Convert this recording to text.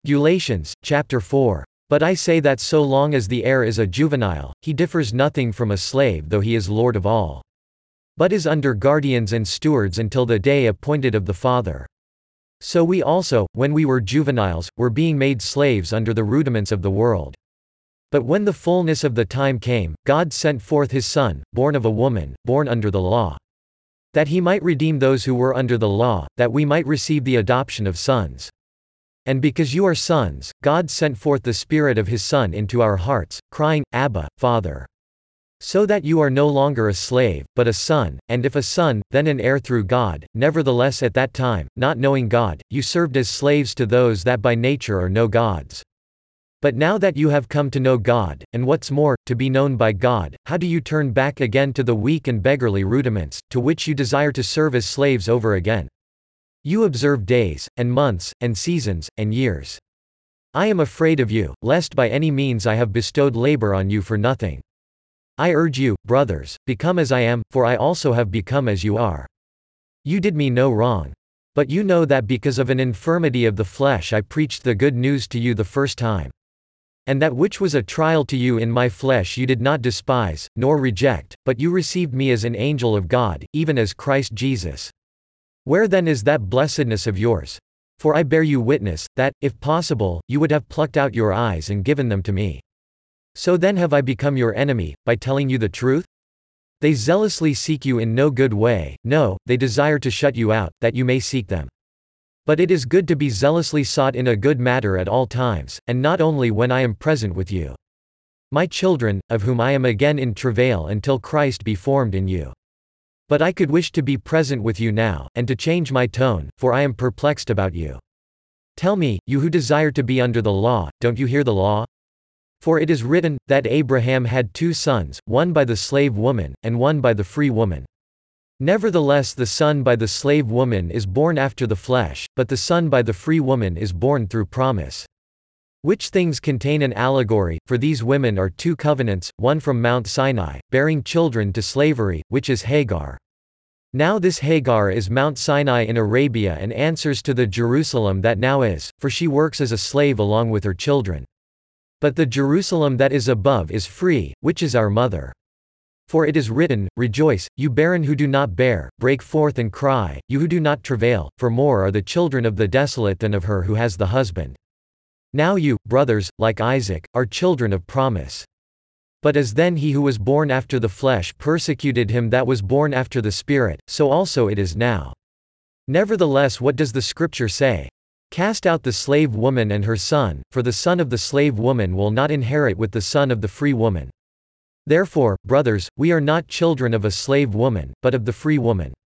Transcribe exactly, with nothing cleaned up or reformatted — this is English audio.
Galatians, chapter four. But I say that so long as the heir is a juvenile, he differs nothing from a slave though he is lord of all. But is under guardians and stewards until the day appointed of the Father. So we also, when we were juveniles, were being made slaves under the rudiments of the world. But when the fullness of the time came, God sent forth his Son, born of a woman, born under the law. That he might redeem those who were under the law, that we might receive the adoption of sons. And because you are sons, God sent forth the Spirit of his Son into our hearts, crying, Abba, Father. So that you are no longer a slave, but a son, and if a son, then an heir through God. Nevertheless at that time, not knowing God, you served as slaves to those that by nature are no gods. But now that you have come to know God, and what's more, to be known by God, how do you turn back again to the weak and beggarly rudiments, to which you desire to serve as slaves over again? You observe days, and months, and seasons, and years. I am afraid of you, lest by any means I have bestowed labor on you for nothing. I urge you, brothers, become as I am, for I also have become as you are. You did me no wrong. But you know that because of an infirmity of the flesh I preached the good news to you the first time. And that which was a trial to you in my flesh you did not despise, nor reject, but you received me as an angel of God, even as Christ Jesus. Where then is that blessedness of yours? For I bear you witness, that, if possible, you would have plucked out your eyes and given them to me. So then have I become your enemy, by telling you the truth? They zealously seek you in no good way, no, they desire to shut you out, that you may seek them. But it is good to be zealously sought in a good matter at all times, and not only when I am present with you. My children, of whom I am again in travail until Christ be formed in you. But I could wish to be present with you now, and to change my tone, for I am perplexed about you. Tell me, you who desire to be under the law, don't you hear the law? For it is written, that Abraham had two sons, one by the slave woman, and one by the free woman. Nevertheless the son by the slave woman is born after the flesh, but the son by the free woman is born through promise. Which things contain an allegory, for these women are two covenants, one from Mount Sinai, bearing children to slavery, which is Hagar. Now this Hagar is Mount Sinai in Arabia and answers to the Jerusalem that now is, for she works as a slave along with her children. But the Jerusalem that is above is free, which is our mother. For it is written, Rejoice, you barren who do not bear, break forth and cry, you who do not travail, for more are the children of the desolate than of her who has the husband. Now you, brothers, like Isaac, are children of promise. But as then he who was born after the flesh persecuted him that was born after the Spirit, so also it is now. Nevertheless what does the Scripture say? Cast out the slave woman and her son, for the son of the slave woman will not inherit with the son of the free woman. Therefore, brothers, we are not children of a slave woman, but of the free woman.